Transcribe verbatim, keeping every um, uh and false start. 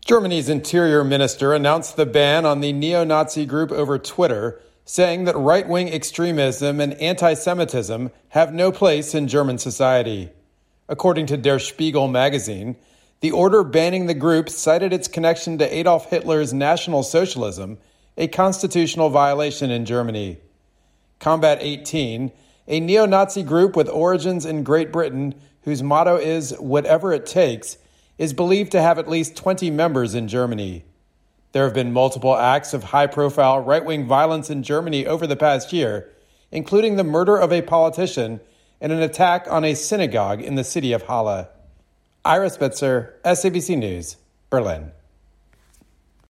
Germany's interior minister announced the ban on the neo-Nazi group over Twitter, saying that right-wing extremism and anti-Semitism have no place in German society. According to Der Spiegel magazine, the order banning the group cited its connection to Adolf Hitler's National Socialism, a constitutional violation in Germany. Combat eighteen, a neo-Nazi group with origins in Great Britain whose motto is "whatever it takes," is believed to have at least twenty members in Germany. There have been multiple acts of high-profile right-wing violence in Germany over the past year, including the murder of a politician and an attack on a synagogue in the city of Halle. Ira Spitzer, S A B C News, Berlin.